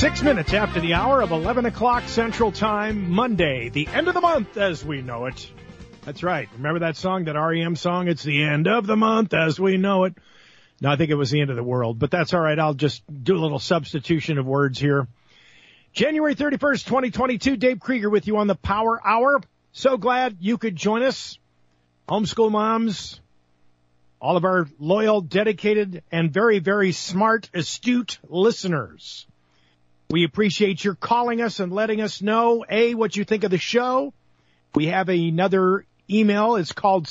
6 minutes after the hour of 11 o'clock Central Time, Monday, the end of the month as we know it. That's right. Remember that song, that REM song? It's the end of the month as we know it. No, I think it was the end of the world, but that's all right. I'll just do a little substitution of words here. January 31st, 2022, Dave Krieger with you on the Power Hour. So glad you could join us. Homeschool moms, all of our loyal, dedicated, and very, very smart, astute listeners. We appreciate your calling us and letting us know, A, what you think of the show. We have another email. It's called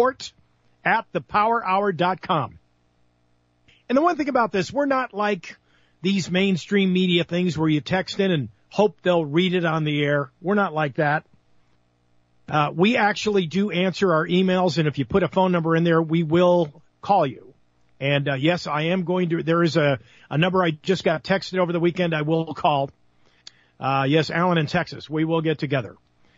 support@thepowerhour.com. And the one thing about this, we're not like these mainstream media things where you text in and hope they'll read it on the air. We're not like that. We actually do answer our emails, and if you put a phone number in there, we will call you. And, yes, I am going to, there is a number I just got texted over the weekend I will call. Yes, Alan in Texas. We will get together.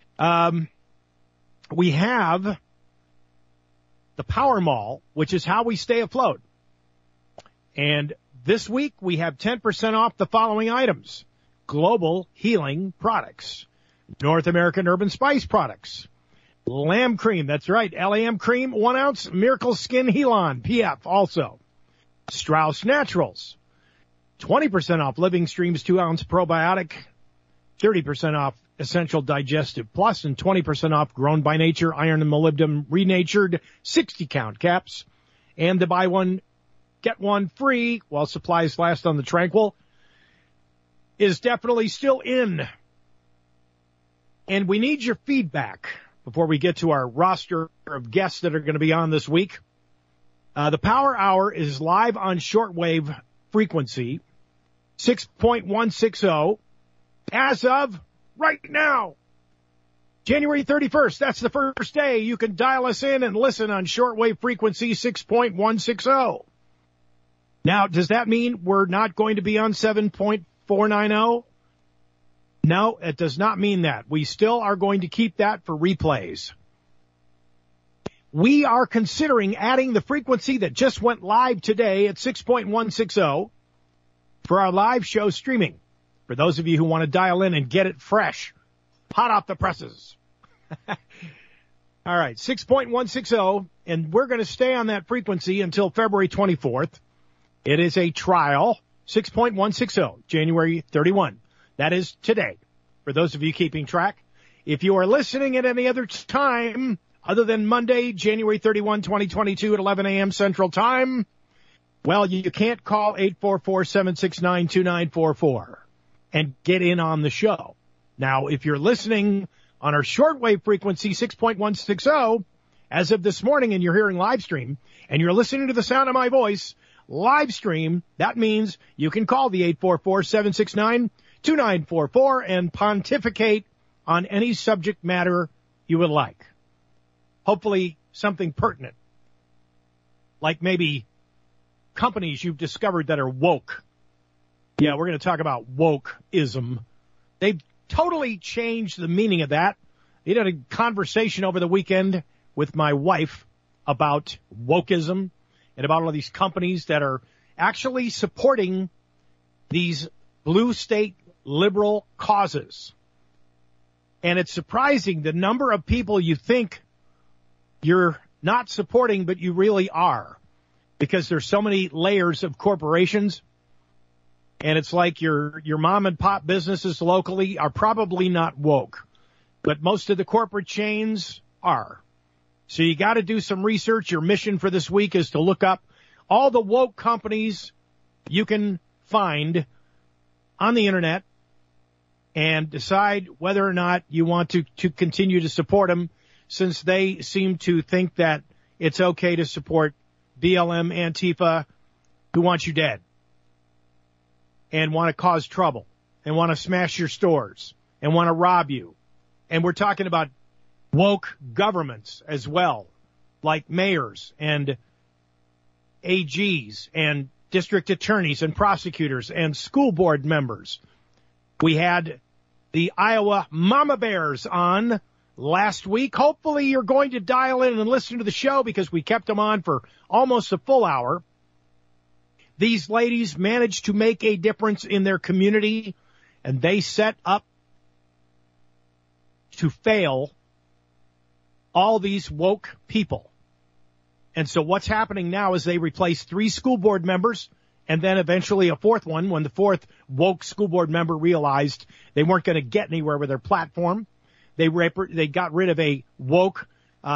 We have the Power Mall, which is how we stay afloat. And this week we have 10% off the following items: Global Healing Products, North American Urban Spice Products, Lamb Cream, that's right, LAM Cream, 1 ounce, Miracle Skin Heal-On, PF also, Strauss Naturals, 20% off Living Streams 2 ounce probiotic, 30% off Essential Digestive Plus, and 20% off Grown by Nature Iron and Molybdenum Renatured 60 count caps, and the buy one, get one free while supplies last on the Tranquil is definitely still in. And we need your feedback before we get to our roster of guests that are going to be on this week. The Power Hour is live on shortwave frequency, 6.160, as of right now, January 31st. That's the first day you can dial us in and listen on shortwave frequency 6.160. Now, does that mean we're not going to be on 7.490? No, it does not mean that. We still are going to keep that for replays. We are considering adding the frequency that just went live today at 6.160 for our live show streaming. For those of you who want to dial in and get it fresh, hot off the presses. All right, 6.160, and we're going to stay on that frequency until February 24th. It is a trial, 6.160, January 31. That is today, for those of you keeping track. If you are listening at any other time other than Monday, January 31, 2022 at 11 a.m. Central Time, well, you can't call 844-769-2944 and get in on the show. Now, if you're listening on our shortwave frequency, 6.160, as of this morning, and you're hearing live stream, and you're listening to the sound of my voice, live stream, that means you can call the 844-769-2944 and pontificate on any subject matter you would like. Hopefully something pertinent, like maybe companies you've discovered that are woke. Yeah, we're going to talk about wokeism. They've totally changed the meaning of that. I had a conversation over the weekend with my wife about wokeism and about all of these companies that are actually supporting these blue state liberal causes. And it's surprising the number of people you think you're not supporting, but you really are, because there's so many layers of corporations. And it's like your mom and pop businesses locally are probably not woke, but most of the corporate chains are. So you got to do some research. Your mission for this week is to look up all the woke companies you can find on the internet and decide whether or not you want to continue to support them, since they seem to think that it's okay to support BLM, Antifa, who want you dead and want to cause trouble and want to smash your stores and want to rob you. And we're talking about woke governments as well, like mayors and AGs and district attorneys and prosecutors and school board members. We had the Iowa Mama Bears on last week. Hopefully you're going to dial in and listen to the show, because we kept them on for almost a full hour. These ladies managed to make a difference in their community and they set up to fail all these woke people. And so what's happening now is they replace 3 school board members and then eventually a 4th one when the 4th woke school board member realized they weren't going to get anywhere with their platform. They got rid of a woke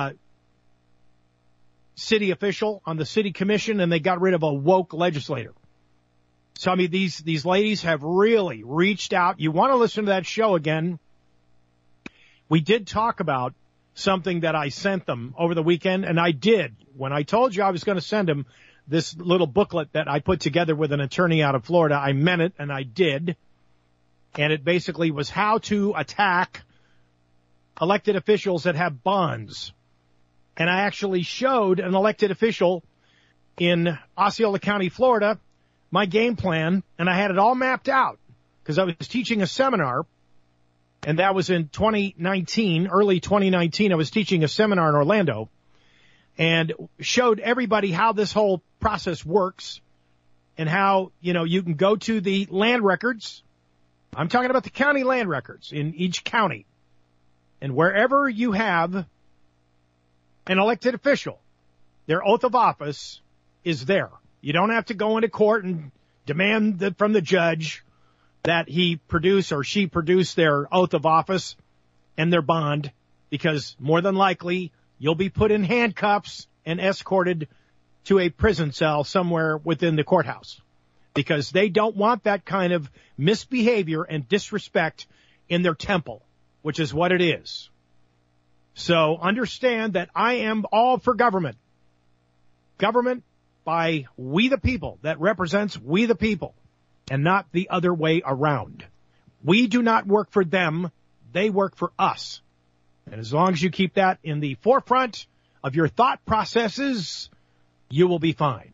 city official on the city commission, and they got rid of a woke legislator. So, I mean, these ladies have really reached out. You want to listen to that show again. We did talk about something that I sent them over the weekend, and I did. When I told you I was going to send them this little booklet that I put together with an attorney out of Florida, I meant it, and I did. And it basically was how to attack elected officials that have bonds. And I actually showed an elected official in Osceola County, Florida, my game plan, and I had it all mapped out because I was teaching a seminar, and that was in 2019, early 2019. I was teaching a seminar in Orlando and showed everybody how this whole process works and how, you can go to the land records. I'm talking about the county land records in each county. And wherever you have an elected official, their oath of office is there. You don't have to go into court and demand from the judge that he produce or she produce their oath of office and their bond, because more than likely you'll be put in handcuffs and escorted to a prison cell somewhere within the courthouse, because they don't want that kind of misbehavior and disrespect in their temple, which is what it is. So understand that I am all for government. Government by we the people, that represents we the people, and not the other way around. We do not work for them. They work for us. And as long as you keep that in the forefront of your thought processes, you will be fine.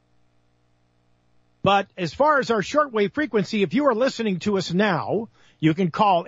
But as far as our shortwave frequency, if you are listening to us now, you can call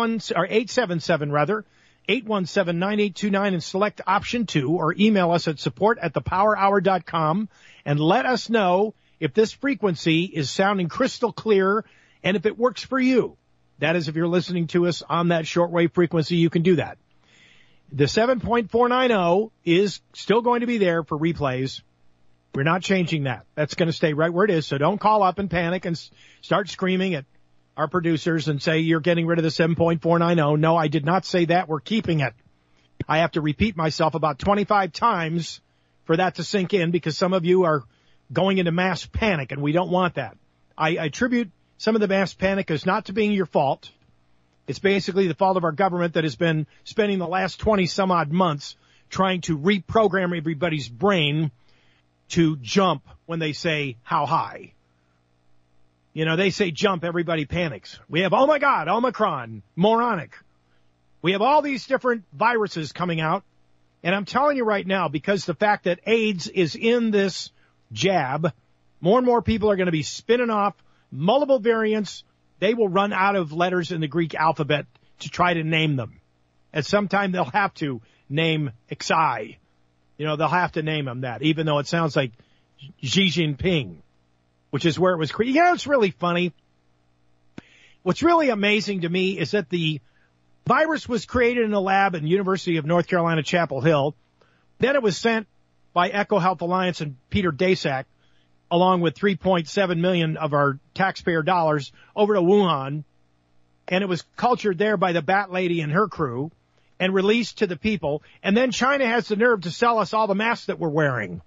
817-9829 and select option 2, or email us at support@thepowerhour.com and let us know if this frequency is sounding crystal clear and if it works for you. That is, if you're listening to us on that shortwave frequency, you can do that. The 7.490 is still going to be there for replays. We're not changing that. That's going to stay right where it is. So don't call up and panic and start screaming at our producers and say you're getting rid of the 7.490. No, I did not say that. We're keeping it. I have to repeat myself about 25 times for that to sink in, because some of you are going into mass panic, and we don't want that. I attribute some of the mass panic as not to being your fault. It's basically the fault of our government that has been spending the last 20 some odd months trying to reprogram everybody's brain to jump when they say how high. They say jump, everybody panics. We have, oh my God, Omicron, moronic. We have all these different viruses coming out. And I'm telling you right now, because the fact that AIDS is in this jab, more and more people are going to be spinning off multiple variants. They will run out of letters in the Greek alphabet to try to name them. At some time, they'll have to name Xi. They'll have to name them that, even though it sounds like Xi Jinping, which is where it was created. It's really funny. What's really amazing to me is that the virus was created in a lab at the University of North Carolina, Chapel Hill. Then it was sent by EcoHealth Alliance and Peter Daszak, along with 3.7 million of our taxpayer dollars, over to Wuhan. And it was cultured there by the Bat Lady and her crew and released to the people. And then China has the nerve to sell us all the masks that we're wearing.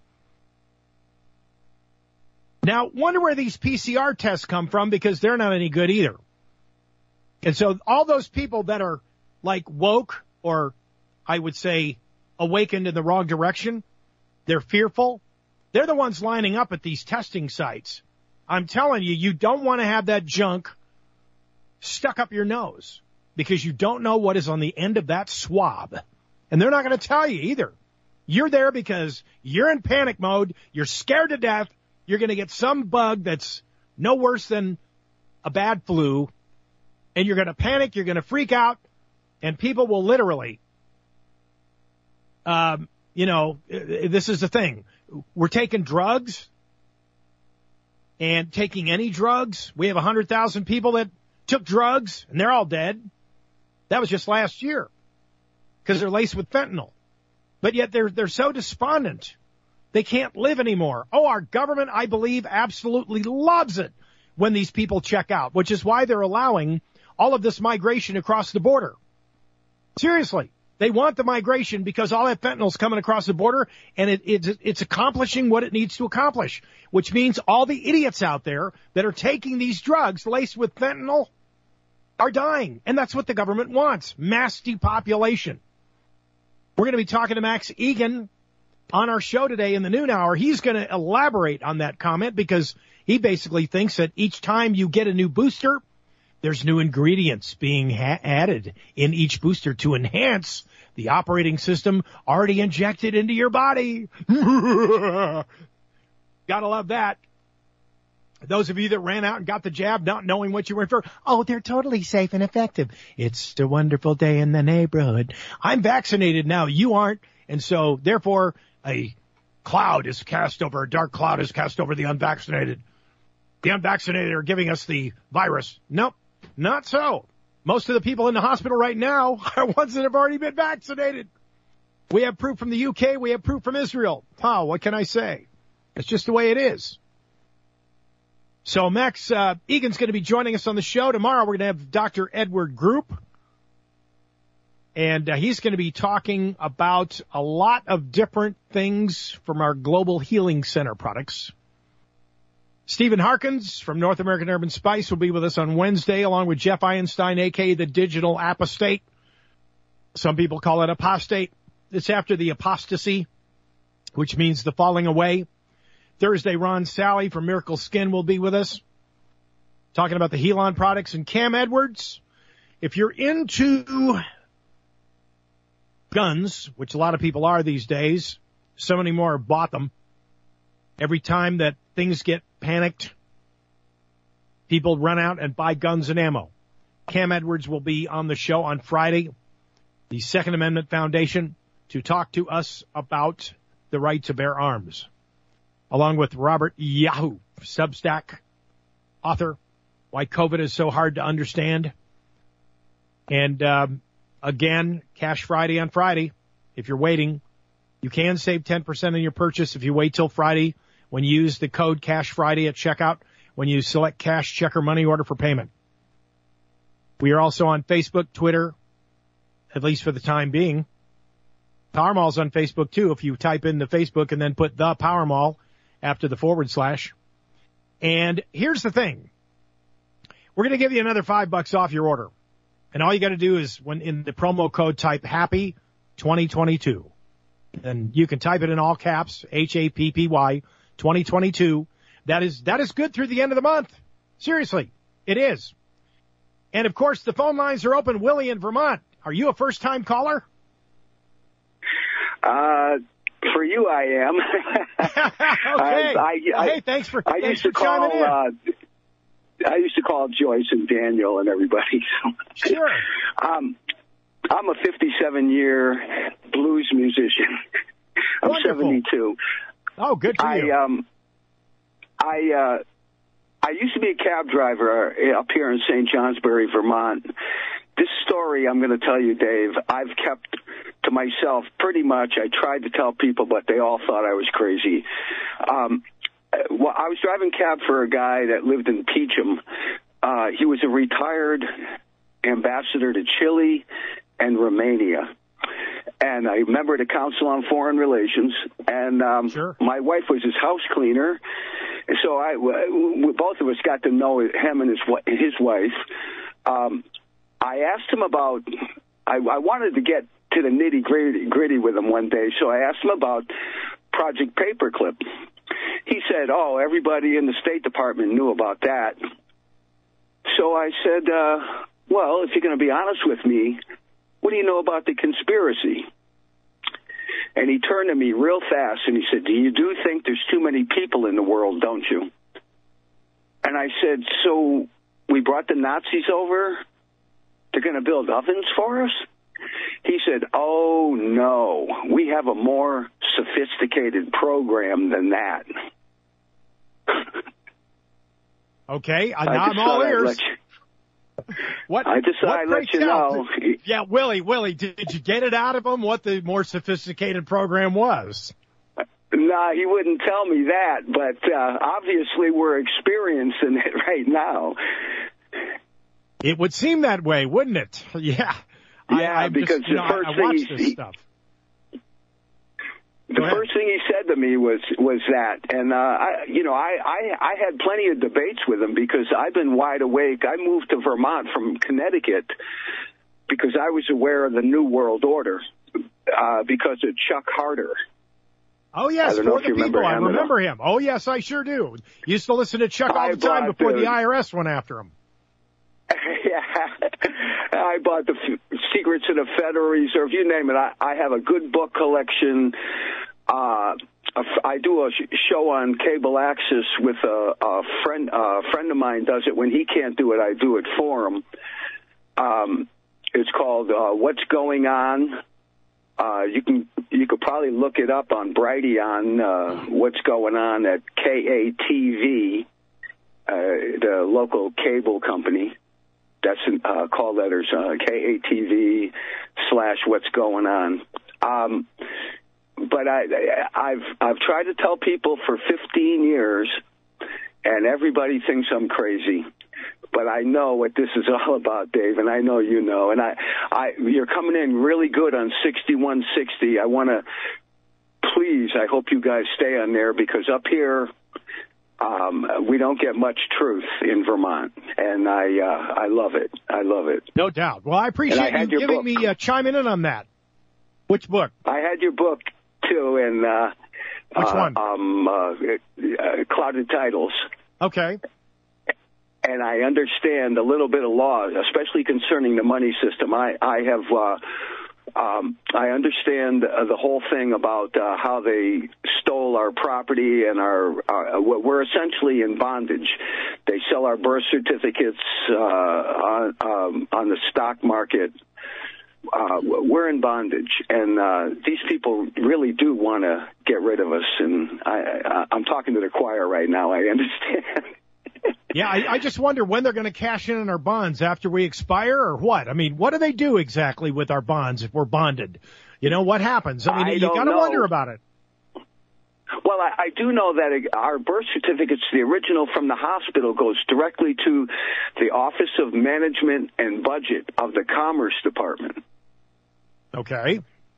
Now, wonder where these PCR tests come from, because they're not any good either. And so all those people that are like woke, or I would say awakened in the wrong direction, they're fearful. They're the ones lining up at these testing sites. I'm telling you, you don't want to have that junk stuck up your nose, because you don't know what is on the end of that swab. And they're not going to tell you either. You're there because you're in panic mode. You're scared to death. You're going to get some bug that's no worse than a bad flu. And you're going to panic. You're going to freak out. And people will literally, this is the thing. We're taking drugs and taking any drugs. We have 100,000 people that took drugs, and they're all dead. That was just last year because they're laced with fentanyl. But yet they're so despondent. They can't live anymore. Oh, our government, I believe, absolutely loves it when these people check out, which is why they're allowing all of this migration across the border. Seriously, they want the migration because all that fentanyl's coming across the border, and it's accomplishing what it needs to accomplish, which means all the idiots out there that are taking these drugs laced with fentanyl are dying, and that's what the government wants, mass depopulation. We're going to be talking to Max Egan on our show today in the noon hour. He's going to elaborate on that comment because he basically thinks that each time you get a new booster, there's new ingredients being added in each booster to enhance the operating system already injected into your body. Gotta love that. Those of you that ran out and got the jab not knowing what you were in for, oh, they're totally safe and effective. It's a wonderful day in the neighborhood. I'm vaccinated now. You aren't. And so, therefore, a dark cloud is cast over the unvaccinated. The unvaccinated are giving us the virus. Nope, not so. Most of the people in the hospital right now are ones that have already been vaccinated. We have proof from the UK. We have proof from Israel. What can I say? It's just the way it is. So Max Egan's going to be joining us on the show. Tomorrow we're going to have Dr. Edward Group. And he's going to be talking about a lot of different things from our Global Healing Center products. Stephen Harkins from North American Herb and Spice will be with us on Wednesday, along with Jeff Einstein, a.k.a. the Digital Apostate. Some people call it apostate. It's after the apostasy, which means the falling away. Thursday, Ron Sally from Miracle Skin will be with us, talking about the Helon products. And Cam Edwards, if you're into guns, which a lot of people are these days, so many more have bought them. Every time that things get panicked, people run out and buy guns and ammo. Cam Edwards will be on the show on Friday, the Second Amendment Foundation, to talk to us about the right to bear arms, along with Robert Yahoo, Substack author, Why COVID is So Hard to Understand. And again, Cash Friday on Friday. If you're waiting, you can save 10% on your purchase if you wait till Friday when you use the code Cash Friday at checkout when you select cash, check, or money order for payment. We are also on Facebook, Twitter, at least for the time being. Powermall's on Facebook, too, if you type in the Facebook and then put the Powermall after the /. And here's the thing. We're going to give you another $5 off your order. And all you got to do is, when in the promo code, type HAPPY 2022. And you can type it in all caps, HAPPY 2022. That is good through the end of the month. Seriously, it is. And of course, the phone lines are open. Willie in Vermont. Are you a first-time caller? For you, I am. Okay. Hey, thanks for chiming in. I used to call Joyce and Daniel and everybody. Sure. I'm a 57-year blues musician. I'm Wonderful. 72. Oh, good for you. I used to be a cab driver up here in St. Johnsbury, Vermont. This story I'm going to tell you, Dave, I've kept to myself pretty much. I tried to tell people, but they all thought I was crazy. Well, I was driving cab for a guy that lived in Peacham. He was a retired ambassador to Chile and Romania. And I member of the Council on Foreign Relations. And Sure. My wife was his house cleaner. And so both of us got to know him and his wife. I asked him about, I wanted to get to the nitty-gritty with him one day, so I asked him about Project Paperclip. He said, oh, everybody in the State Department knew about that. So I said, well, if you're going to be honest with me, what do you know about the conspiracy? And he turned to me real fast and he said, you do think there's too many people in the world, don't you? And I said, so we brought the Nazis over? They're going to build ovens for us? He said, oh, no, we have a more sophisticated program than that. Okay, now I'm all ears. I just I let you know. Yeah, Willie, did you get it out of him what the more sophisticated program was? No, he wouldn't tell me that, but obviously we're experiencing it right now. It would seem that way, wouldn't it? Yeah. Yeah, because the first thing the first thing he said to me was that, and I had plenty of debates with him because I've been wide awake. I moved to Vermont from Connecticut because I was aware of the New World Order because of Chuck Harder. Oh, yes, for the people. I remember him. Oh, yes, I sure do. Used to listen to Chuck all the time before the IRS went after him. Yeah, I bought the Secrets of the Federal Reserve. You name it. I have a good book collection. I do a show on cable access with a friend of mine does it. When he can't do it, I do it for him. It's called What's Going On. You could probably look it up on Brighteon, What's Going On at KATV, the local cable company. That's call letters KATV / What's Going On. But I've tried to tell people for 15 years, and everybody thinks I'm crazy. But I know what this is all about, Dave, and I know you know. And you're coming in really good on 6160. I want to, please, I hope you guys stay on there because up here, we don't get much truth in Vermont, and I love it. I love it. No doubt. Well, I appreciate you giving me chiming in on that. Which book? I had your book too, and which one? Clouded Titles. Okay. And I understand a little bit of law, especially concerning the money system. I understand the whole thing about how they stole our property and we're essentially in bondage. They sell our birth certificates on the stock market. We're in bondage, and these people really do want to get rid of us. And I'm talking to the choir right now. I understand. Yeah, I just wonder when they're going to cash in on our bonds after we expire or what. I mean, what do they do exactly with our bonds if we're bonded? You know, what happens? I mean, you got to wonder about it. Well, I do know that our birth certificates, the original from the hospital, goes directly to the Office of Management and Budget of the Commerce Department. Okay.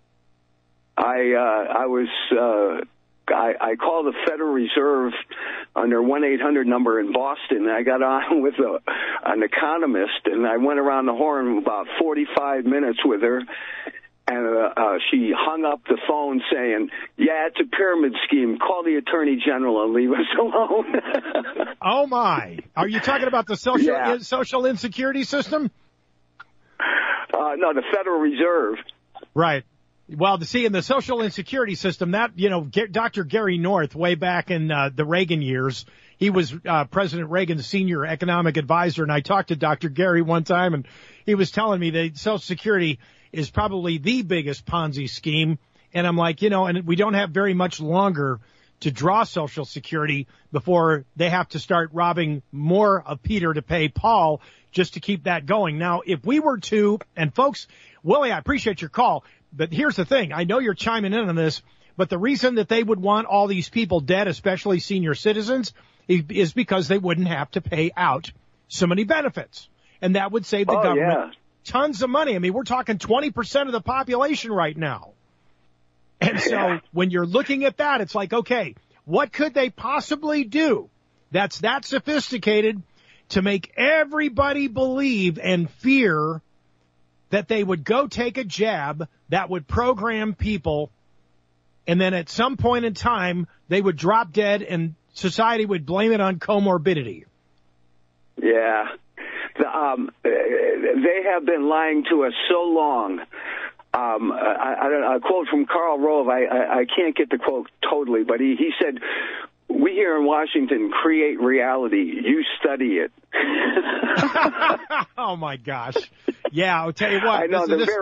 I called the Federal Reserve on their 1-800 number in Boston. I got on with an economist, and I went around the horn about 45 minutes with her, and she hung up the phone saying, yeah, it's a pyramid scheme. Call the Attorney General and leave us alone. Oh, my. Are you talking about the social insecurity system? No, the Federal Reserve. Right. Well, in the social insecurity system, that, Dr. Gary North, way back in the Reagan years, he was President Reagan's senior economic advisor, and I talked to Dr. Gary one time, and he was telling me that Social Security is probably the biggest Ponzi scheme, and I'm like, and we don't have very much longer to draw Social Security before they have to start robbing more of Peter to pay Paul just to keep that going. Now, if we were to, and folks, Willie, I appreciate your call, but here's the thing. I know you're chiming in on this, but the reason that they would want all these people dead, especially senior citizens, is because they wouldn't have to pay out so many benefits. And that would save the government tons of money. I mean, we're talking 20% of the population right now. And so when you're looking at that, it's like, okay, what could they possibly do that's that sophisticated to make everybody believe and fear that they would go take a jab that would program people, and then at some point in time, they would drop dead and society would blame it on comorbidity. Yeah. They have been lying to us so long. A quote from Karl Rove, I can't get the quote totally, but he said, we here in Washington create reality. You study it. Oh, my gosh. Yeah, I'll tell you what. I know,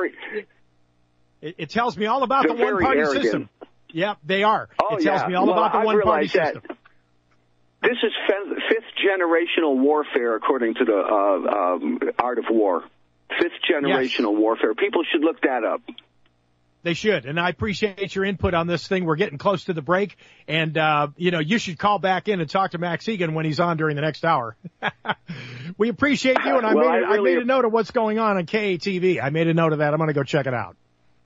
it tells me all about the one-party system. Yeah, they are. Oh, it tells me all about the one-party system. This is fifth generational warfare, according to the Art of War. Fifth generational warfare. People should look that up. They should, and I appreciate your input on this thing. We're getting close to the break, and, you should call back in and talk to Max Egan when he's on during the next hour. We appreciate you, and I made a note of what's going on KATV. I made a note of that. I'm going to go check it out.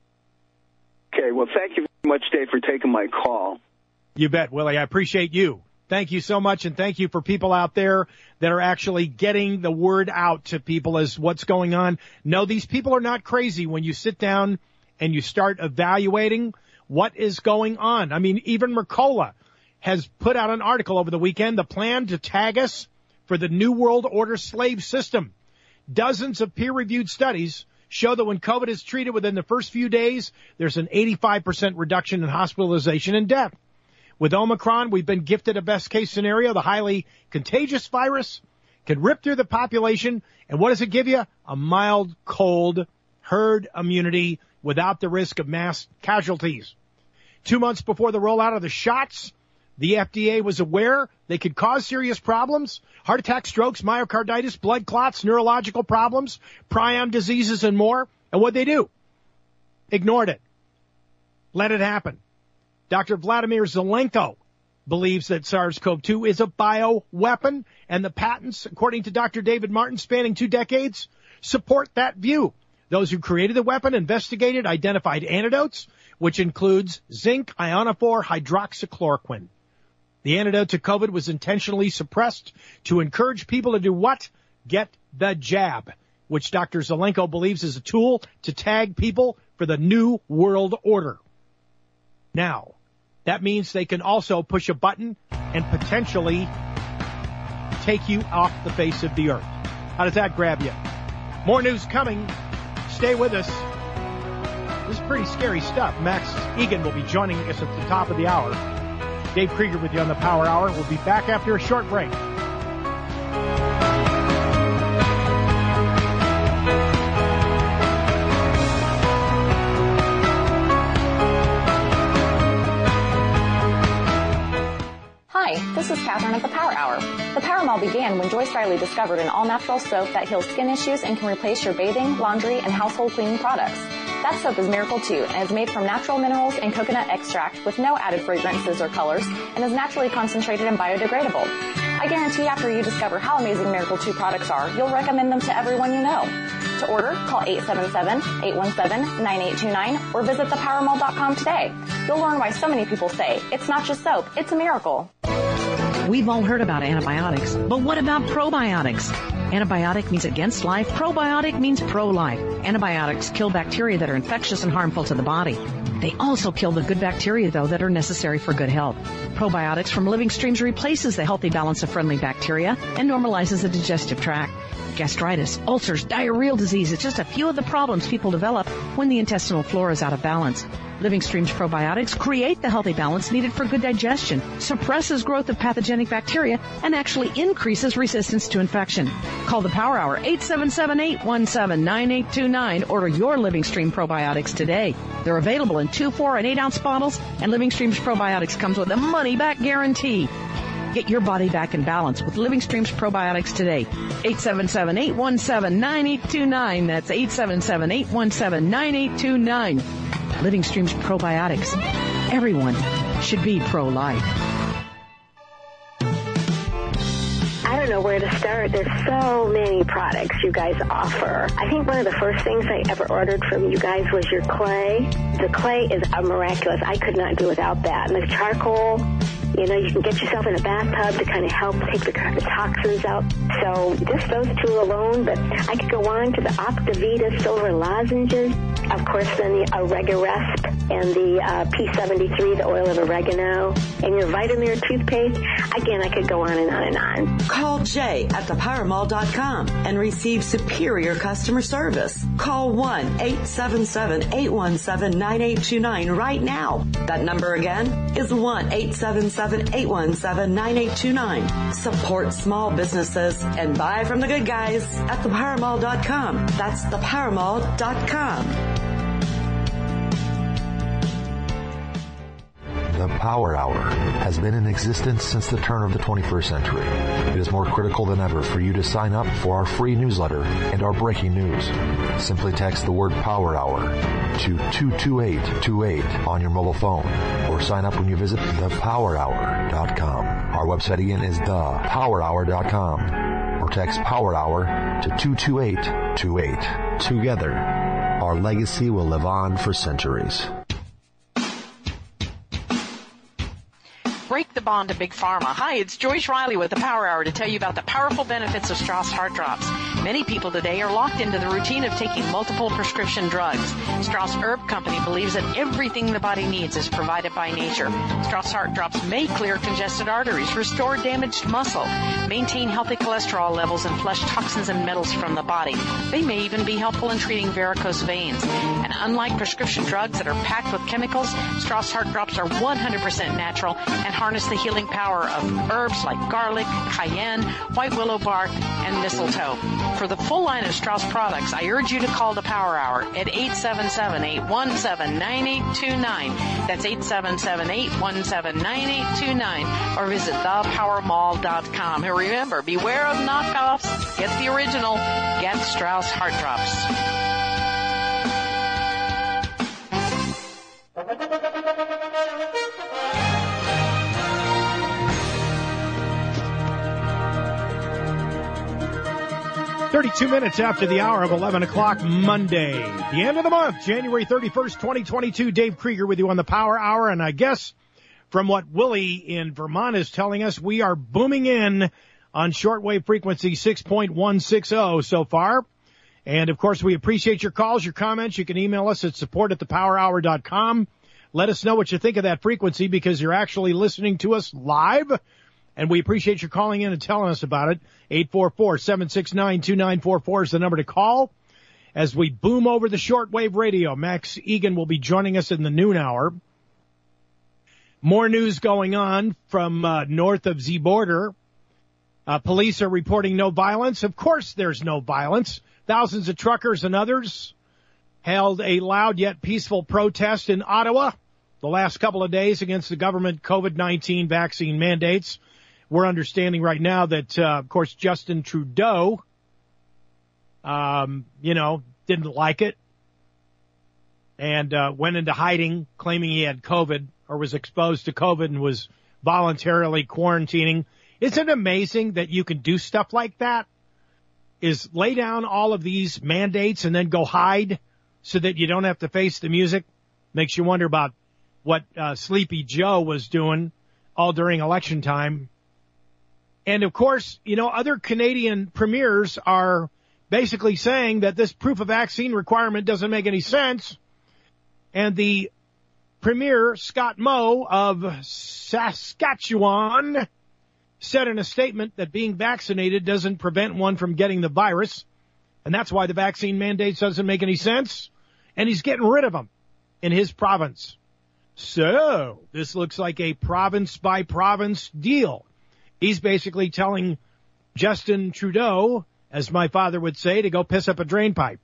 Okay, well, thank you very much, Dave, for taking my call. You bet, Willie. I appreciate you. Thank you so much, and thank you for people out there that are actually getting the word out to people as what's going on. No, these people are not crazy when you sit down and you start evaluating what is going on. I mean, even Mercola has put out an article over the weekend, the plan to tag us for the New World Order slave system. Dozens of peer-reviewed studies show that when COVID is treated within the first few days, there's an 85% reduction in hospitalization and death. With Omicron, we've been gifted a best-case scenario. The highly contagious virus can rip through the population. And what does it give you? A mild cold, herd immunity without the risk of mass casualties. 2 months before the rollout of the shots, the FDA was aware they could cause serious problems: heart attack, strokes, myocarditis, blood clots, neurological problems, prion diseases, and more. And what'd they do? Ignored it. Let it happen. Dr. Vladimir Zelenko believes that SARS-CoV-2 is a bioweapon, and the patents, according to Dr. David Martin, spanning 2 decades, support that view. Those who created the weapon investigated, identified antidotes, which includes zinc ionophore hydroxychloroquine. The antidote to COVID was intentionally suppressed to encourage people to do what? Get the jab, which Dr. Zelenko believes is a tool to tag people for the New World Order. Now, that means they can also push a button and potentially take you off the face of the earth. How does that grab you? More news coming. Stay with us. This is pretty scary stuff. Max Egan will be joining us at the top of the hour. Dave Krieger with you on the Power Hour. We'll be back after a short break. Hi, this is Catherine at the Power Hour. The Power Mall began when Joyce Riley discovered an all-natural soap that heals skin issues and can replace your bathing, laundry, and household cleaning products. That soap is Miracle 2 and is made from natural minerals and coconut extract with no added fragrances or colors and is naturally concentrated and biodegradable. I guarantee after you discover how amazing Miracle 2 products are, you'll recommend them to everyone you know. To order, call 877-817-9829 or visit thepowermall.com today. You'll learn why so many people say, it's not just soap, it's a miracle. We've all heard about antibiotics, but what about probiotics? Antibiotic means against life. Probiotic means pro-life. Antibiotics kill bacteria that are infectious and harmful to the body. They also kill the good bacteria, though, that are necessary for good health. Probiotics from Living Streams replaces the healthy balance of friendly bacteria and normalizes the digestive tract. Gastritis, ulcers, diarrheal disease is just a few of the problems people develop when the intestinal flora is out of balance. Living Streams probiotics create the healthy balance needed for good digestion, suppresses growth of pathogenic bacteria, and actually increases resistance to infection. Call the Power Hour, 877-817-9829. Order your Living Stream probiotics today. They're available in 2, 4, and 8-ounce bottles, and Living Streams probiotics comes with a money-back guarantee. Get your body back in balance with Living Streams probiotics today. 877-817-9829. That's 877-817-9829. Living Streams probiotics. Everyone should be pro-life. I don't know where to start. There's so many products you guys offer. I think one of the first things I ever ordered from you guys was your clay. The clay is miraculous. I could not do without that. And the charcoal, you know, you can get yourself in a bathtub to kind of help take the toxins out. So just those two alone, but I could go on to the Optivita silver lozenges. Of course, then the Oregarest and the P73, the oil of oregano, and your Vitamir toothpaste. Again, I could go on and on and on. Call Jay at thepowermall.com and receive superior customer service. Call 1-877-817-9829 right now. That number again is 1-877-817-9829. Support small businesses and buy from the good guys at thepowermall.com. That's thepowermall.com. The Power Hour has been in existence since the turn of the 21st century. It is more critical than ever for you to sign up for our free newsletter and our breaking news. Simply text the word Power Hour to 22828 on your mobile phone or sign up when you visit thepowerhour.com. Our website again is thepowerhour.com or text Power Hour to 22828. Together, our legacy will live on for centuries. Break the bond to Big Pharma. Hi, it's Joyce Riley with the Power Hour to tell you about the powerful benefits of Strauss Heart Drops. Many people today are locked into the routine of taking multiple prescription drugs. Strauss Herb Company believes that everything the body needs is provided by nature. Strauss Heart Drops may clear congested arteries, restore damaged muscle, maintain healthy cholesterol levels, and flush toxins and metals from the body. They may even be helpful in treating varicose veins. And unlike prescription drugs that are packed with chemicals, Strauss Heart Drops are 100% natural and harness the healing power of herbs like garlic, cayenne, white willow bark, and mistletoe. For the full line of Strauss products, I urge you to call the Power Hour at 877-817-9829. That's 877-817-9829. Or visit thepowermall.com. And remember, beware of knockoffs. Get the original. Get Strauss Heart Drops. 32 minutes after the hour of 11 o'clock Monday, the end of the month, January 31st, 2022. Dave Krieger with you on the Power Hour. And I guess from what Willie in Vermont is telling us, we are booming in on shortwave frequency 6.160 so far. And, of course, we appreciate your calls, your comments. You can email us at support@thepowerhour.com. Let us know what you think of that frequency because you're actually listening to us live. And we appreciate your calling in and telling us about it. 844-769-2944 is the number to call. As we boom over the shortwave radio, Max Egan will be joining us in the noon hour. More news going on from north of the border. Police are reporting no violence. Of course there's no violence. Thousands of truckers and others held a loud yet peaceful protest in Ottawa the last couple of days against the government COVID-19 vaccine mandates. We're understanding right now that, of course, Justin Trudeau, didn't like it and went into hiding, claiming he had COVID or was exposed to COVID and was voluntarily quarantining. Isn't it amazing that you can do stuff like that? Is lay down all of these mandates and then go hide so that you don't have to face the music? Makes you wonder about what Sleepy Joe was doing all during election time. And, of course, other Canadian premiers are basically saying that this proof of vaccine requirement doesn't make any sense. And the Premier, Scott Moe of Saskatchewan, said in a statement that being vaccinated doesn't prevent one from getting the virus. And that's why the vaccine mandates doesn't make any sense. And he's getting rid of them in his province. So this looks like a province-by-province deal. He's basically telling Justin Trudeau, as my father would say, to go piss up a drain pipe.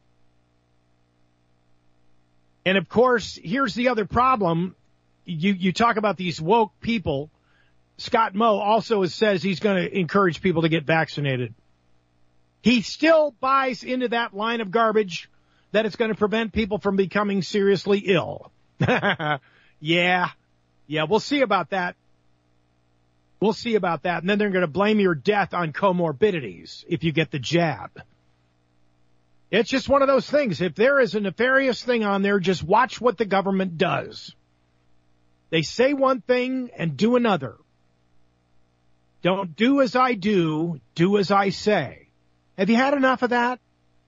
And, of course, here's the other problem. You talk about these woke people. Scott Moe also says he's going to encourage people to get vaccinated. He still buys into that line of garbage that it's going to prevent people from becoming seriously ill. Yeah, we'll see about that. We'll see about that. And then they're going to blame your death on comorbidities if you get the jab. It's just one of those things. If there is a nefarious thing on there, just watch what the government does. They say one thing and do another. Don't do as I do as I say. Have you had enough of that?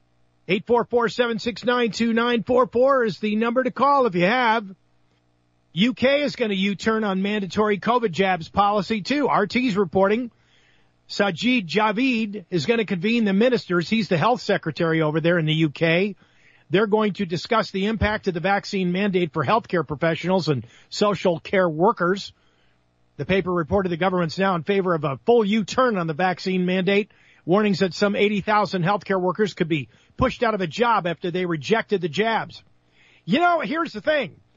844-769-2944 is the number to call if you have. UK is going to U-turn on mandatory COVID jabs policy, too. RT's reporting Sajid Javid is going to convene the ministers. He's the health secretary over there in the UK. They're going to discuss the impact of the vaccine mandate for healthcare professionals and social care workers. The paper reported the government's now in favor of a full U-turn on the vaccine mandate. Warnings that some 80,000 healthcare workers could be pushed out of a job after they rejected the jabs. Here's the thing.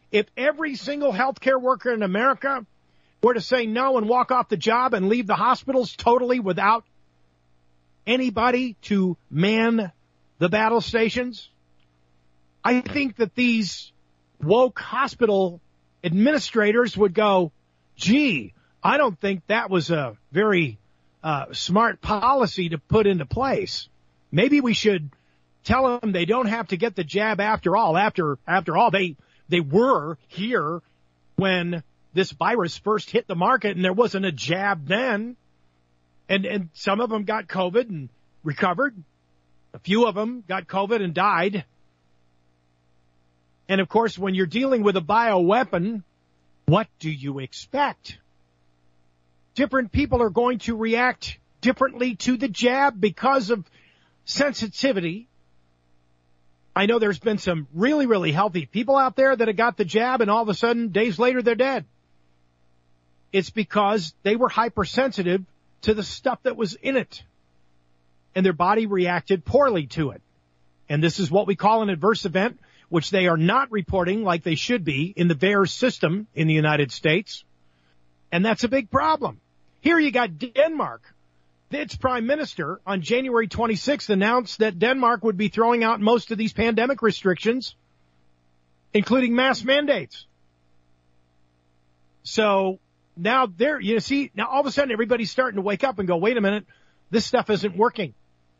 If every single healthcare worker in America were to say no and walk off the job and leave the hospitals totally without anybody to man the battle stations, I think that these woke hospital administrators would go, gee, I don't think that was a very smart policy to put into place. Maybe we should tell them they don't have to get the jab after all. After all, they were here when this virus first hit the market, and there wasn't a jab then. And some of them got COVID and recovered. A few of them got COVID and died. And, of course, when you're dealing with a bioweapon, what do you expect? Different people are going to react differently to the jab because of sensitivity. I know there's been some really, really healthy people out there that have got the jab, and all of a sudden, days later, they're dead. It's because they were hypersensitive to the stuff that was in it, and their body reacted poorly to it. And this is what we call an adverse event, which they are not reporting like they should be in the VAERS system in the United States. And that's a big problem. Here you got Denmark. Its prime minister on January 26th announced that Denmark would be throwing out most of these pandemic restrictions, including mask mandates. So now now all of a sudden everybody's starting to wake up and go, wait a minute, this stuff isn't working.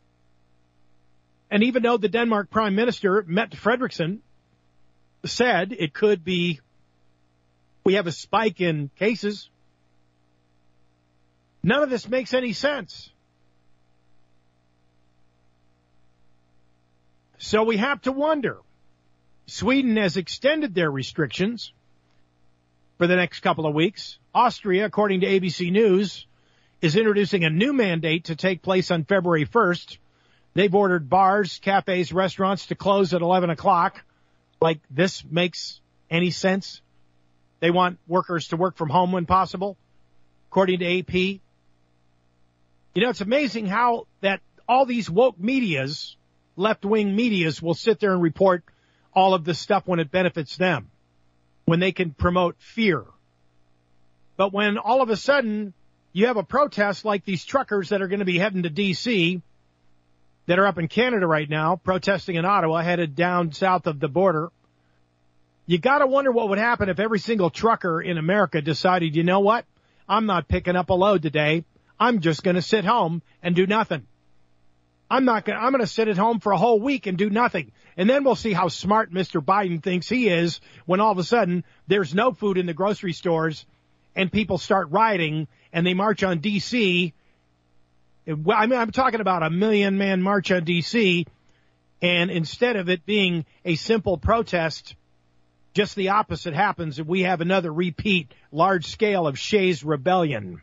And even though the Denmark prime minister, Mette Frederiksen, said it could be, we have a spike in cases, none of this makes any sense. So we have to wonder. Sweden has extended their restrictions for the next couple of weeks. Austria, according to ABC News, is introducing a new mandate to take place on February 1st. They've ordered bars, cafes, restaurants to close at 11 o'clock. Like this makes any sense? They want workers to work from home when possible, according to AP. You know, it's amazing how that all these woke medias, left-wing medias, will sit there and report all of this stuff when it benefits them, when they can promote fear. But when all of a sudden you have a protest like these truckers that are going to be heading to D.C., that are up in Canada right now, protesting in Ottawa, headed down south of the border. You got to wonder what would happen if every single trucker in America decided, you know what? I'm not picking up a load today. I'm just going to sit home and do nothing. I'm going to sit at home for a whole week and do nothing. And then we'll see how smart Mr. Biden thinks he is when all of a sudden there's no food in the grocery stores and people start rioting and they march on D.C. I mean, I'm talking about a 1 million-man march on D.C., and instead of it being a simple protest, just the opposite happens, and we have another repeat large scale of Shays Rebellion.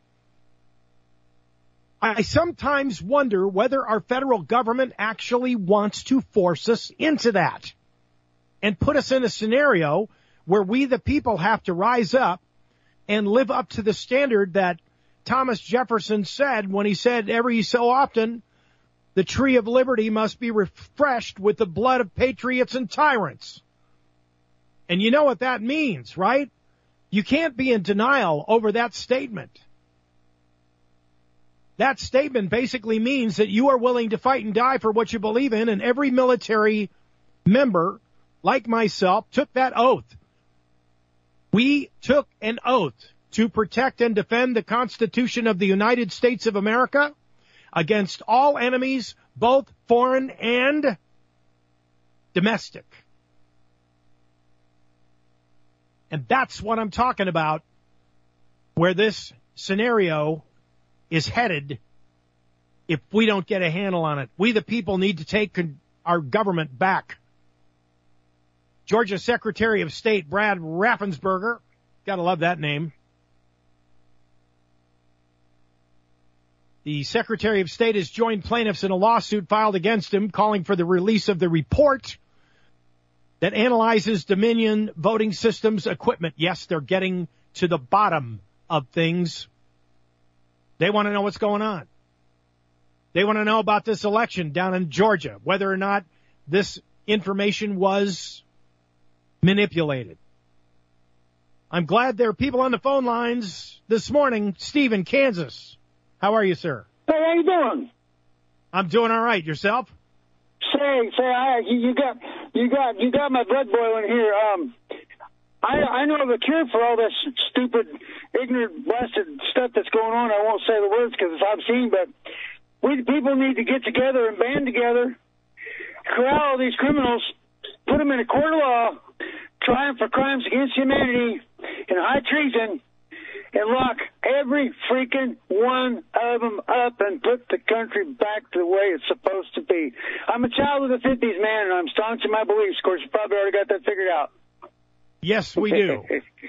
I sometimes wonder whether our federal government actually wants to force us into that and put us in a scenario where we, the people, have to rise up and live up to the standard that Thomas Jefferson said when he said every so often, the tree of liberty must be refreshed with the blood of patriots and tyrants. And you know what that means, right? You can't be in denial over that statement. That statement basically means that you are willing to fight and die for what you believe in, and every military member, like myself, took that oath. We took an oath to protect and defend the Constitution of the United States of America against all enemies, both foreign and domestic. And that's what I'm talking about, where this scenario is headed if we don't get a handle on it. We, the people, need to take our government back. Georgia Secretary of State Brad Raffensperger, gotta love that name. The Secretary of State has joined plaintiffs in a lawsuit filed against him, calling for the release of the report that analyzes Dominion voting systems equipment. Yes, they're getting to the bottom of things. They want to know what's going on. They want to know about this election down in Georgia, whether or not this information was manipulated. I'm glad there are people on the phone lines this morning. Steve in Kansas. How are you, sir? Hey, how you doing? I'm doing all right. Yourself? You got my blood boiling here. I know of a cure for all this stupid, ignorant, blasted stuff that's going on. I won't say the words because it's obscene, but we people need to get together and band together, corral all these criminals, put them in a court of law, try them for crimes against humanity and high treason, and lock every freaking one of them up and put the country back to the way it's supposed to be. I'm a child of the 50s, man, and I'm staunch in my beliefs. Of course, you probably already got that figured out. Yes, we do.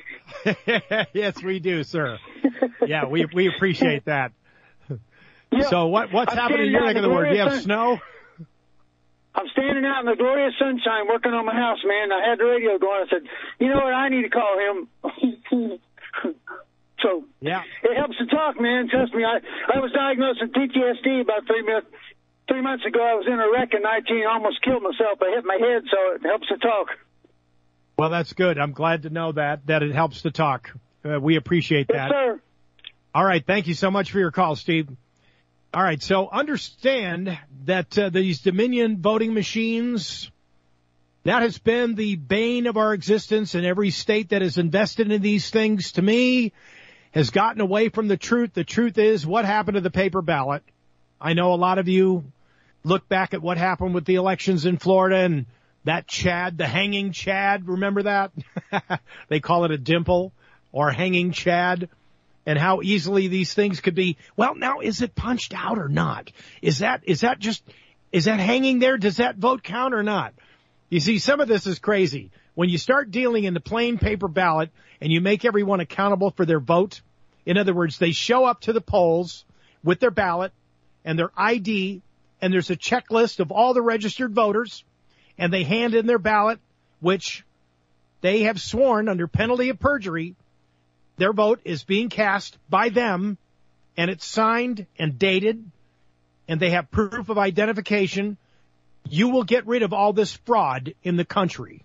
Yes, we do, sir. Yeah, we appreciate that. Yeah. So what's happening in your neck of the woods? Do you have snow? I'm standing out in the glorious sunshine working on my house, man. I had the radio going. I said, you know what? I need to call him. So yeah, it helps to talk, man. Trust me. I was diagnosed with PTSD about 3 months ago. I was in a wreck in 19, almost killed myself. I hit my head, so it helps to talk. Well, that's good. I'm glad to know that it helps to talk. We appreciate that. Yes, sir. All right. Thank you so much for your call, Steve. All right. So understand that these Dominion voting machines, that has been the bane of our existence, and every state that has invested in these things, to me, has gotten away from the truth. The truth is what happened to the paper ballot. I know a lot of you look back at what happened with the elections in Florida and that Chad, the hanging Chad, remember that? They call it a dimple or hanging Chad, and how easily these things could be. Well, now, is it punched out or not? Is that hanging there? Does that vote count or not? You see, some of this is crazy. When you start dealing in the plain paper ballot and you make everyone accountable for their vote, in other words, they show up to the polls with their ballot and their ID, and there's a checklist of all the registered voters, and they hand in their ballot, which they have sworn under penalty of perjury, their vote is being cast by them, and it's signed and dated, and they have proof of identification. You will get rid of all this fraud in the country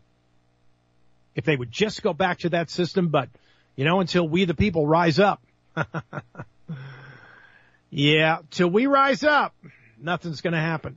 if they would just go back to that system. But, until we the people rise up. Yeah, till we rise up, nothing's going to happen.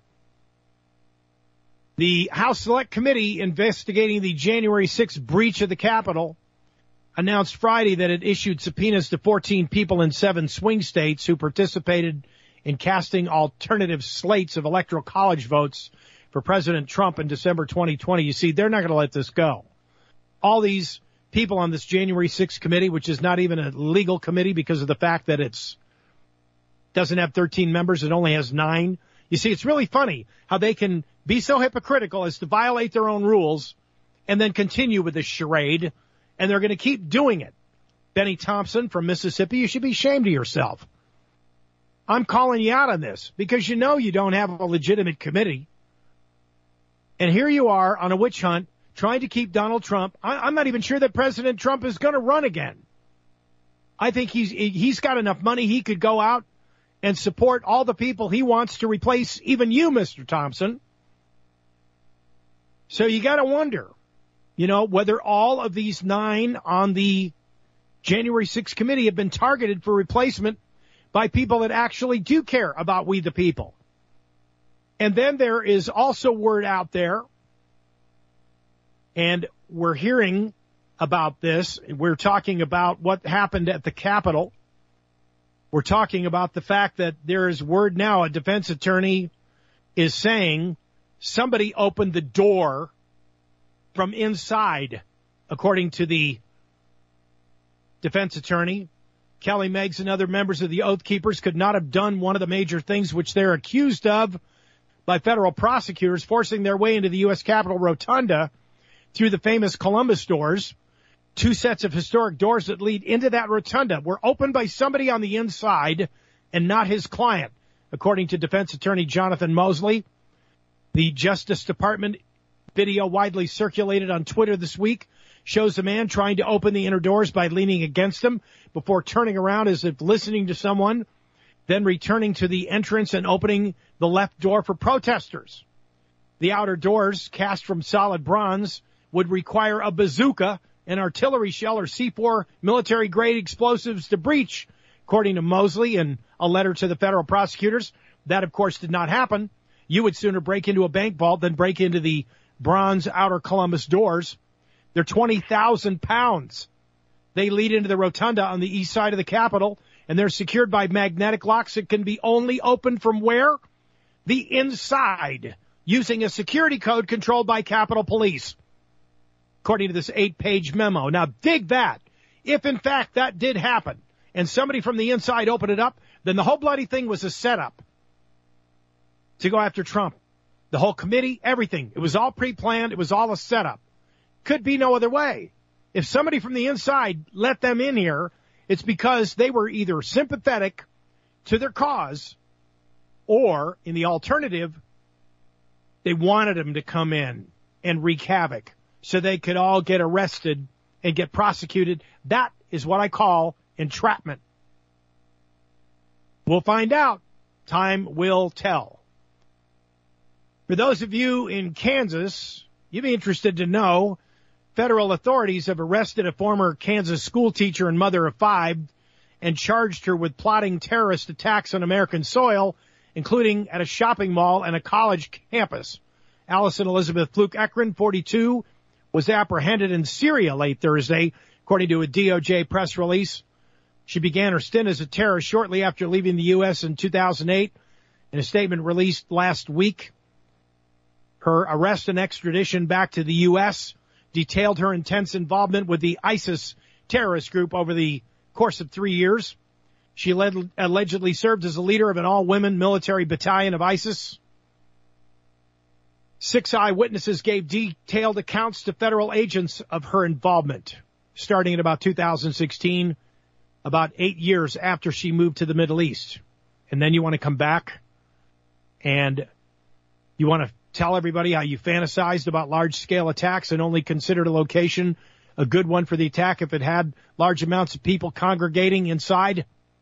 The House Select Committee investigating the January 6th breach of the Capitol announced Friday that it issued subpoenas to 14 people in 7 swing states who participated in casting alternative slates of electoral college votes for President Trump in December 2020. You see, they're not going to let this go. All these people on this January 6th committee, which is not even a legal committee because of the fact that it doesn't have 13 members, it only has 9. You see, it's really funny how they can be so hypocritical as to violate their own rules and then continue with this charade, and they're going to keep doing it. Benny Thompson from Mississippi, you should be ashamed of yourself. I'm calling you out on this because you don't have a legitimate committee. And here you are on a witch hunt trying to keep Donald Trump. I'm not even sure that President Trump is going to run again. I think he's got enough money he could go out and support all the people he wants to replace even you, Mr. Thompson. So you got to wonder, whether all of these 9 on the January 6th committee have been targeted for replacement by people that actually do care about we the people. And then there is also word out there, and we're hearing about this. We're talking about what happened at the Capitol. We're talking about the fact that there is word now, a defense attorney is saying somebody opened the door from inside, according to the defense attorney. Kelly Meggs and other members of the Oath Keepers could not have done one of the major things which they're accused of by federal prosecutors, forcing their way into the U.S. Capitol Rotunda through the famous Columbus doors. 2 sets of historic doors that lead into that rotunda were opened by somebody on the inside and not his client, according to defense attorney Jonathan Mosley. The Justice Department video widely circulated on Twitter this week shows a man trying to open the inner doors by leaning against them before turning around as if listening to someone, then returning to the entrance and opening the left door for protesters. The outer doors, cast from solid bronze, would require a bazooka an artillery shell or C4 military-grade explosives to breach, according to Mosley in a letter to the federal prosecutors. That, of course, did not happen. You would sooner break into a bank vault than break into the bronze outer Columbus doors. They're 20,000 pounds. They lead into the rotunda on the east side of the Capitol, and they're secured by magnetic locks that can be only opened from where? The inside, using a security code controlled by Capitol Police, according to this 8-page memo. Now, dig that. If, in fact, that did happen, and somebody from the inside opened it up, then the whole bloody thing was a setup to go after Trump. The whole committee, everything. It was all pre-planned. It was all a setup. Could be no other way. If somebody from the inside let them in here, it's because they were either sympathetic to their cause or, in the alternative, they wanted them to come in and wreak havoc so they could all get arrested and get prosecuted. That is what I call entrapment. We'll find out. Time will tell. For those of you in Kansas, you'd be interested to know federal authorities have arrested a former Kansas school teacher and mother of 5 and charged her with plotting terrorist attacks on American soil, including at a shopping mall and a college campus. Allison Elizabeth Fluke Ekren, 42, was apprehended in Syria late Thursday, according to a DOJ press release. She began her stint as a terrorist shortly after leaving the U.S. in 2008. In a statement released last week, her arrest and extradition back to the U.S. detailed her intense involvement with the ISIS terrorist group over the course of 3 years. She allegedly served as a leader of an all-women military battalion of ISIS. 6 eyewitnesses gave detailed accounts to federal agents of her involvement, starting in about 2016, about 8 years after she moved to the Middle East. And then you want to come back and you want to tell everybody how you fantasized about large-scale attacks and only considered a location a good one for the attack if it had large amounts of people congregating inside.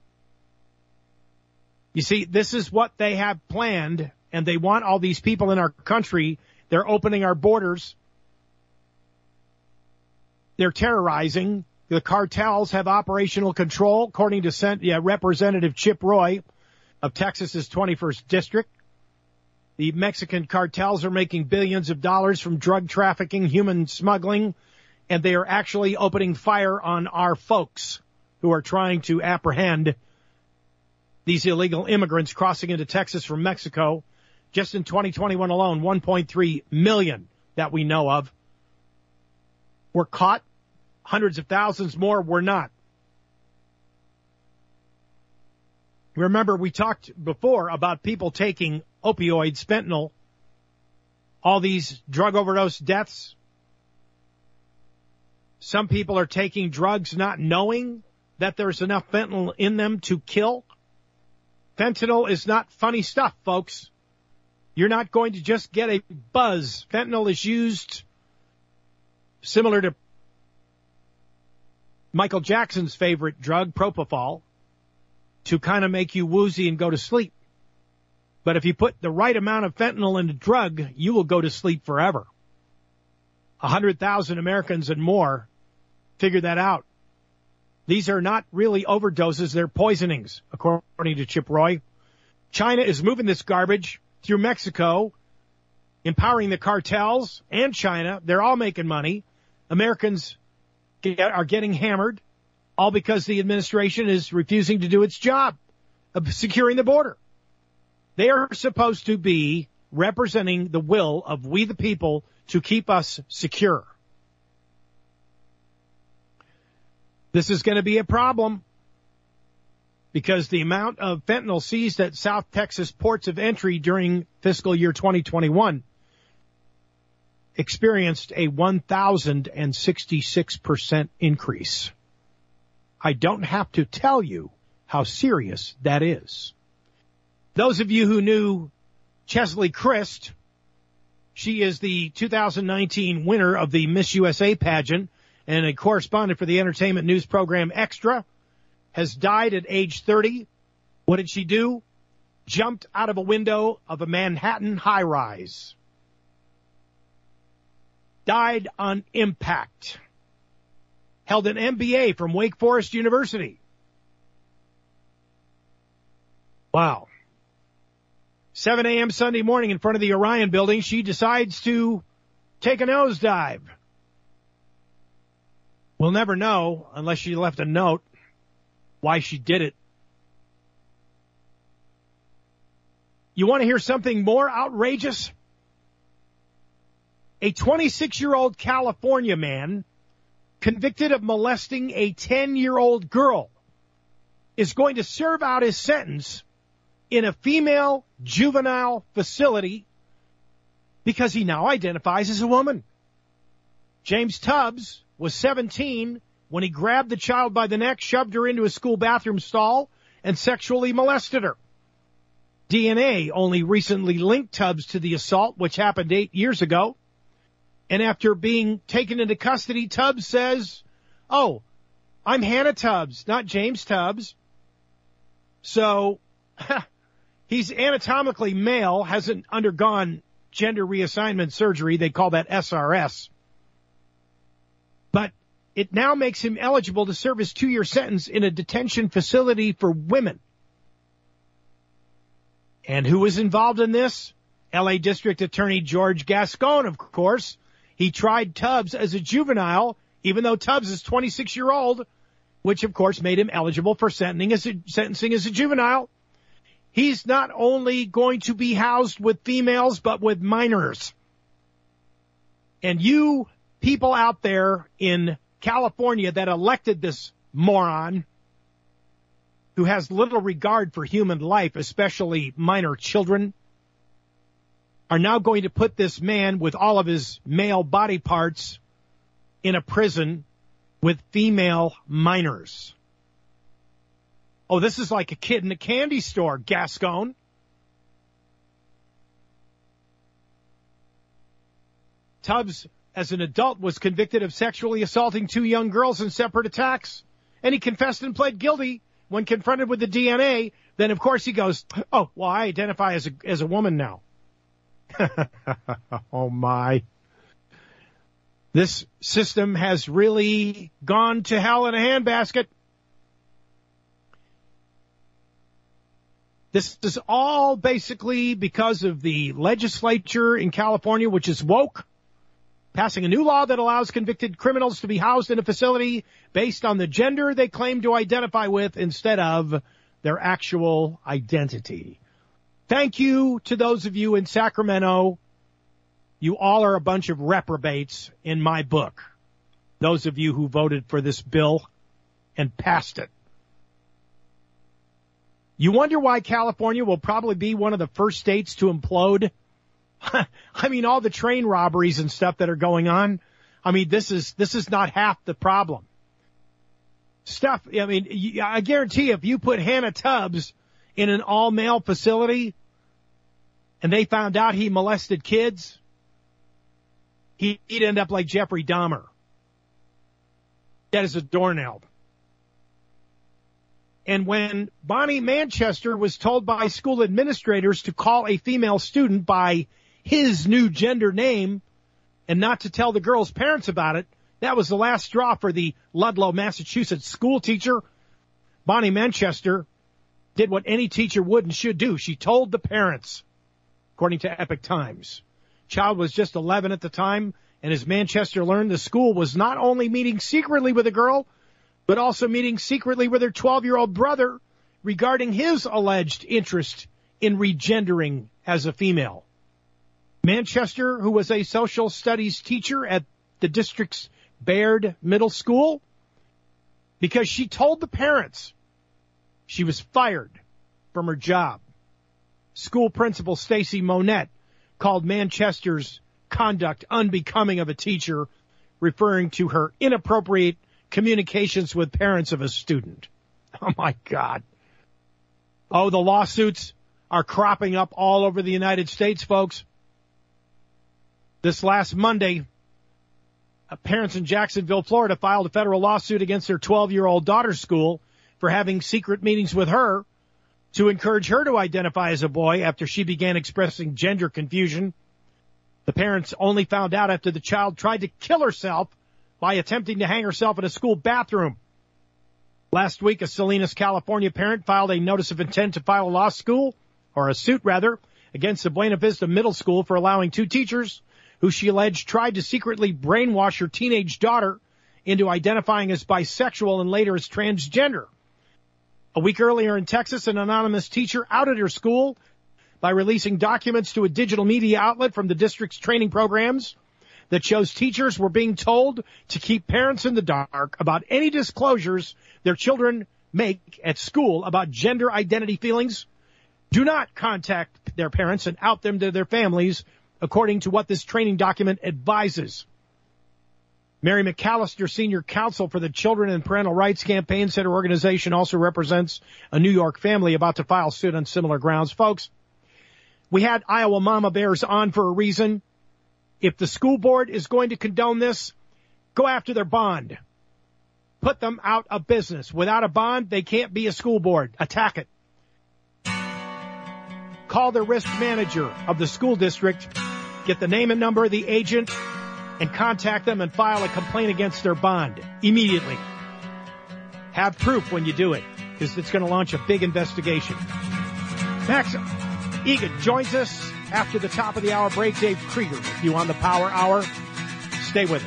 You see, this is what they have planned, and they want all these people in our country. They're opening our borders. They're terrorizing. The cartels have operational control, according to Representative Chip Roy of Texas's 21st District. The Mexican cartels are making billions of dollars from drug trafficking, human smuggling, and they are actually opening fire on our folks who are trying to apprehend these illegal immigrants crossing into Texas from Mexico. Just in 2021 alone, 1.3 million that we know of were caught. Hundreds of thousands more were not. Remember, we talked before about people taking opioids, fentanyl, all these drug overdose deaths. Some people are taking drugs not knowing that there's enough fentanyl in them to kill. Fentanyl is not funny stuff, folks. You're not going to just get a buzz. Fentanyl is used similar to Michael Jackson's favorite drug, propofol, to kind of make you woozy and go to sleep. But if you put the right amount of fentanyl in a drug, you will go to sleep forever. 100,000 Americans and more figure that out. These are not really overdoses, they're poisonings, according to Chip Roy. China is moving this garbage through Mexico, empowering the cartels and China. They're all making money. Americans are getting hammered, all because the administration is refusing to do its job of securing the border. They are supposed to be representing the will of we the people to keep us secure. This is going to be a problem because the amount of fentanyl seized at South Texas ports of entry during fiscal year 2021 experienced a 1,066% increase. I don't have to tell you how serious that is. Those of you who knew Chesley Christ, she is the 2019 winner of the Miss USA pageant and a correspondent for the entertainment news program Extra, has died at age 30. What did she do? Jumped out of a window of a Manhattan high-rise. Died on impact. held an MBA from Wake Forest University. Wow. 7 a.m. Sunday morning in front of the Orion building, she decides to take a nosedive. We'll never know unless she left a note why she did it. You want to hear something more outrageous? A 26-year-old California man convicted of molesting a 10-year-old girl is going to serve out his sentence in a female juvenile facility because he now identifies as a woman. James Tubbs was 17 when he grabbed the child by the neck, shoved her into a school bathroom stall, and sexually molested her. DNA only recently linked Tubbs to the assault, which happened 8 years ago. And after being taken into custody, Tubbs says, "Oh, I'm Hannah Tubbs, not James Tubbs." So he's anatomically male, hasn't undergone gender reassignment surgery. They call that SRS. But it now makes him eligible to serve his 2-year sentence in a detention facility for women. And who was involved in this? L.A. District Attorney George Gascon, of course. He tried Tubbs as a juvenile, even though Tubbs is 26-year-old, which, of course, made him eligible for sentencing as a juvenile. He's not only going to be housed with females, but with minors. And you people out there in California that elected this moron, who has little regard for human life, especially minor children, are now going to put this man with all of his male body parts in a prison with female minors. Oh, this is like a kid in a candy store, Gascon. Tubbs, as an adult, was convicted of sexually assaulting 2 young girls in separate attacks, and he confessed and pled guilty. When confronted with the DNA, then of course he goes, "Oh, well, I identify as a woman now." Oh my. This system has really gone to hell in a handbasket. This is all basically because of the legislature in California, which is woke, passing a new law that allows convicted criminals to be housed in a facility based on the gender they claim to identify with instead of their actual identity. Thank you to those of you in Sacramento. You all are a bunch of reprobates in my book. Those of you who voted for this bill and passed it. You wonder why California will probably be one of the first states to implode? I mean, all the train robberies and stuff that are going on. I mean, this is not half the problem. I guarantee if you put Hannah Tubbs in an all-male facility and they found out he molested kids, he'd end up like Jeffrey Dahmer. Dead as a doornail. And when Bonnie Manchester was told by school administrators to call a female student by his new gender name and not to tell the girl's parents about it, that was the last straw for the Ludlow, Massachusetts school teacher. Bonnie Manchester did what any teacher would and should do. She told the parents, according to Epoch Times. Child was just 11 at the time, and as Manchester learned, the school was not only meeting secretly with the girl, but also meeting secretly with her 12-year-old brother regarding his alleged interest in regendering as a female. Manchester, who was a social studies teacher at the district's Baird Middle School, because she told the parents she was fired from her job. School principal Stacy Monette called Manchester's conduct unbecoming of a teacher, referring to her inappropriate communications with parents of a student. Oh, my God. Oh, the lawsuits are cropping up all over the United States, folks. This last Monday, parents in Jacksonville, Florida, filed a federal lawsuit against their 12-year-old daughter's school for having secret meetings with her to encourage her to identify as a boy after she began expressing gender confusion. The parents only found out after the child tried to kill herself by attempting to hang herself in a school bathroom. Last week, a Salinas, California parent filed a notice of intent to file a suit against the Buena Vista Middle School for allowing two teachers who she alleged tried to secretly brainwash her teenage daughter into identifying as bisexual and later as transgender. A week earlier in Texas, an anonymous teacher outed her school by releasing documents to a digital media outlet from the district's training programs that shows teachers were being told to keep parents in the dark about any disclosures their children make at school about gender identity feelings. Do not contact their parents and out them to their families, according to what this training document advises. Mary McAllister, senior counsel for the Children and Parental Rights Campaign, said her organization also represents a New York family about to file suit on similar grounds. Folks, we had Iowa Mama Bears on for a reason. If the school board is going to condone this, go after their bond. Put them out of business. Without a bond, they can't be a school board. Attack it. Call the risk manager of the school district, get the name and number of the agent, and contact them and file a complaint against their bond immediately. Have proof when you do it, because it's going to launch a big investigation. Max Egan joins us after the top of the hour break. Dave Krieger with you on the Power Hour. Stay with us.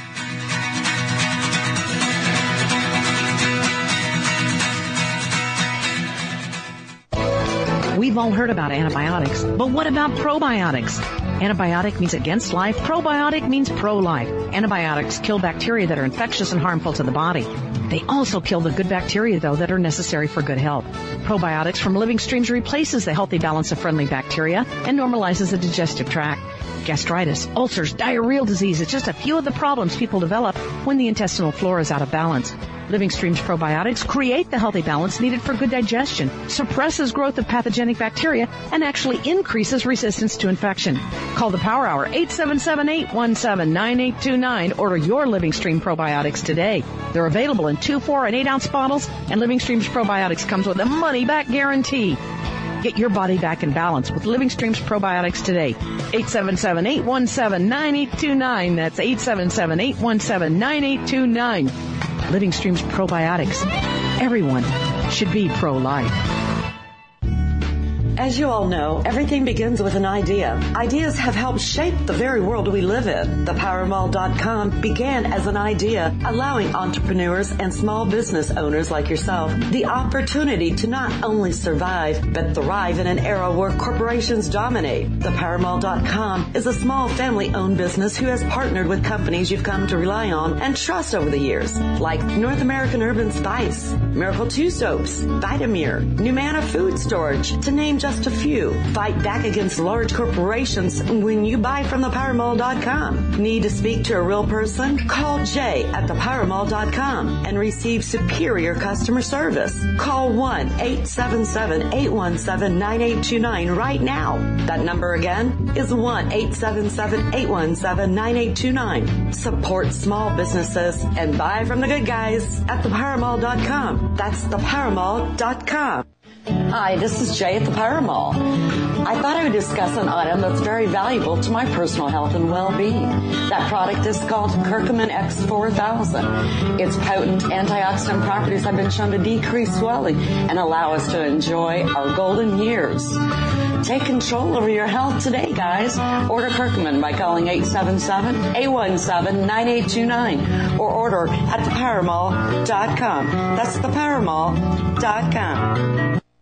We've all heard about antibiotics, but what about probiotics? Antibiotic means against life. Probiotic means pro-life. Antibiotics kill bacteria that are infectious and harmful to the body. They also kill the good bacteria, though, that are necessary for good health. Probiotics from Living Streams replaces the healthy balance of friendly bacteria and normalizes the digestive tract. Gastritis, ulcers, diarrheal disease, it's just a few of the problems people develop when the intestinal flora is out of balance. Living Streams probiotics create the healthy balance needed for good digestion, suppresses growth of pathogenic bacteria, and actually increases resistance to infection. Call the Power Hour, 877-817-9829. Order your Living Stream probiotics today. They're available in 2, 4, and 8-ounce bottles, and Living Streams probiotics comes with a money-back guarantee. Get your body back in balance with Living Streams probiotics today. 877-817-9829. That's 877-817-9829. Living Streams probiotics. Everyone should be pro-life. As you all know, everything begins with an idea. Ideas have helped shape the very world we live in. ThePowerMall.com began as an idea, allowing entrepreneurs and small business owners like yourself the opportunity to not only survive, but thrive in an era where corporations dominate. ThePowerMall.com is a small family-owned business who has partnered with companies you've come to rely on and trust over the years, like North American Urban Spice, Miracle 2 Soaps, Vitamir, Numana Food Storage, to name just a few. Fight back against large corporations when you buy from ThePowerMall.com. Need to speak to a real person? Call Jay at ThePowerMall.com and receive superior customer service. Call 1-877-817-9829 right now. That number again is 1-877-817-9829. Support small businesses and buy from the good guys at ThePowerMall.com. That's ThePowerMall.com. Hi, this is Jay at the Power Mall. I thought I would discuss an item that's very valuable to my personal health and well-being. That product is called Curcumin X4000. Its potent antioxidant properties have been shown to decrease swelling and allow us to enjoy our golden years. Take control over your health today, guys. Order Curcumin by calling 877-817-9829 or order at thepowermall.com. That's thepowermall.com.